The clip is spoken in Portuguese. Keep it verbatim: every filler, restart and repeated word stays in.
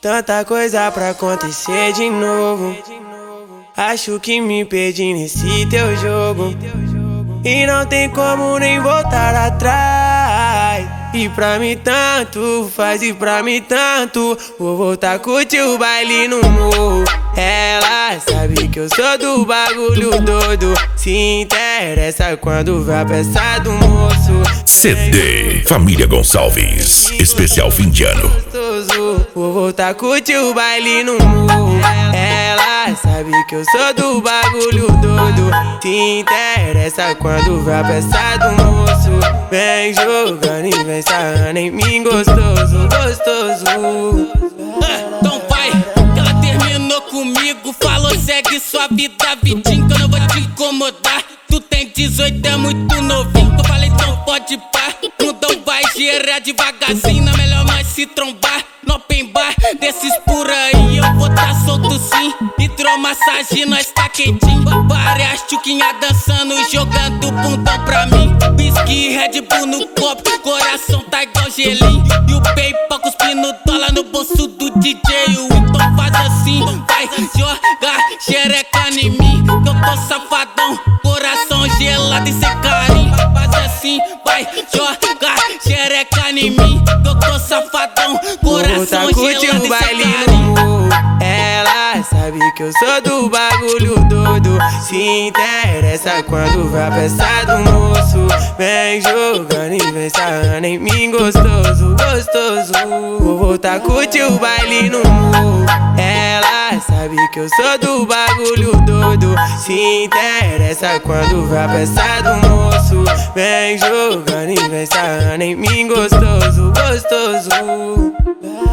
Tanta coisa pra acontecer de novo. Acho que me perdi nesse teu jogo e não tem como nem voltar atrás. E pra mim tanto faz, e pra mim tanto. Vou voltar a curtir o baile no morro. Ela sabe que eu sou do bagulho doido, se interessa quando vai a peça do moço. C D Família Gonçalves, especial fim de ano. Vou voltar a curtir o baile no morro. Ela sabe que eu sou do bagulho doido, se interessa quando vai a peça do moço. Vem jogando e vem sarrando em mim gostoso, gostoso. Ah, então vai, que ela terminou comigo, falou segue sua vida, vidinho, que eu não vou te incomodar. Tu tem dezoito, é muito novinho, que eu falei então pode pá. Mundão vai girar devagarzinho, na melhor nós se trombar. No open bar, desses por aí eu vou tá solto sim. Hidromassagem, nós tá quentinho. Várias tchuquinhas dançando, jogando bundão pra mim. Whisky, Red Bull no copo, coração tá igual gelinho. E o PayPal cuspindo dólar no bolso do D J. O então faz assim, vai jogar xereca em mim, que eu tô safadão, coração gelado e sem carinho. Faz assim, vai jogar xereca em mim, que eu tô safadão, coração gelado e sem carinho. Ela sabe que eu sou do bagulho doido, se interessa quando vai a peça do moço. Vem jogando e vem sarrando em mim gostoso, gostoso. Vou voltar a curtir o baile no morro. Ela sabe que eu sou do bagulho doido, se interessa quando vai a peça do moço. Vem jogando e vem sarrando em mim gostoso, gostoso.